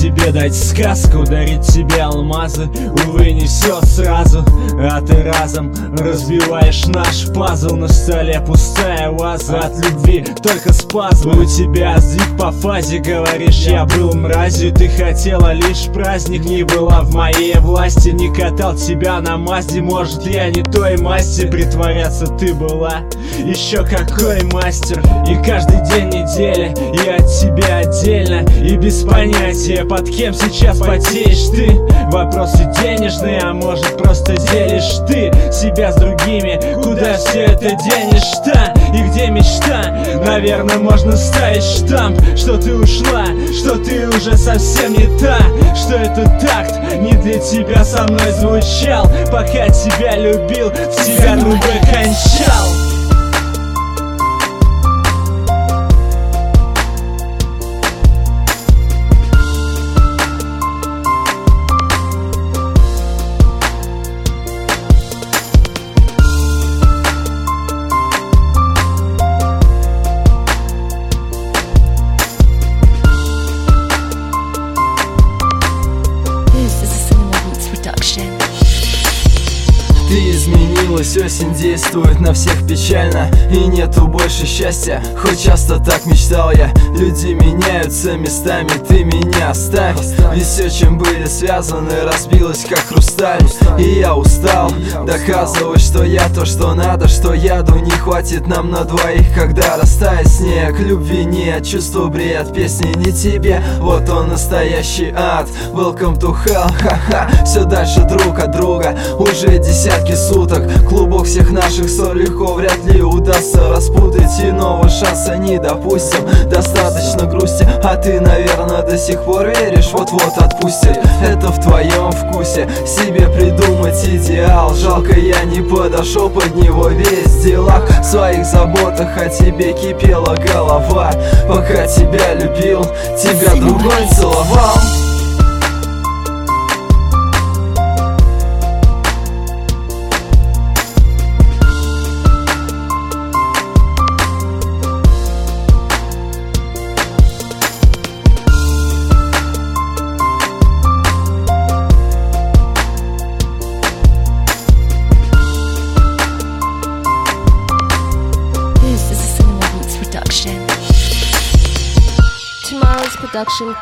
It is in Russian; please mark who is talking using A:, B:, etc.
A: тебе дать сказку, дарить тебе алмазы. Увы, не все сразу, а ты разом разбиваешь наш пазл. На столе пустая ваза, от любви только спазмы. У тебя сдвиг по фазе, говоришь, я был мразью. Ты хотела лишь праздник, не была в моей власти. Не катал тебя на Мазде, может я не той масти. Притворяться ты была еще какой мастер. И каждый день недели я от тебя отдельно и без понятия, под кем сейчас потеешь ты. Вопросы денежные, а может просто делишь ты себя с другими. Куда все это денешь-то? И где мечта? Наверное, можно ставить штамп, что ты ушла, что ты уже совсем не та, что этот такт не для тебя со мной звучал. Пока тебя любил, в тебя другой кончал.
B: Ты изменилась, осень действует на всех печально, и нету больше счастья, хоть часто так мечтал я. Люди меняются местами, ты меня оставь. Ведь все, чем были связаны, разбилось как хрусталь. И я устал доказывать, что я то, что надо, что яду не хватит нам на двоих. Когда растает снег, любви нет, чувство бред, песни не тебе, вот он настоящий ад. Welcome to hell, ха-ха. Все дальше друг от друга, уже десятки суток. Клубок всех наших ссор легко вряд ли удастся распутать, иного шанса не допустим. Достаточно грусти, а ты, наверное, до сих пор веришь, вот-вот отпустит. Это в твоем вкусе, себе придумать идеал. Жалко, я не подошел под него весь в делах, в своих заботах о тебе кипела голова. Пока тебя любил, тебя другой целовал.
C: Tomorrow's production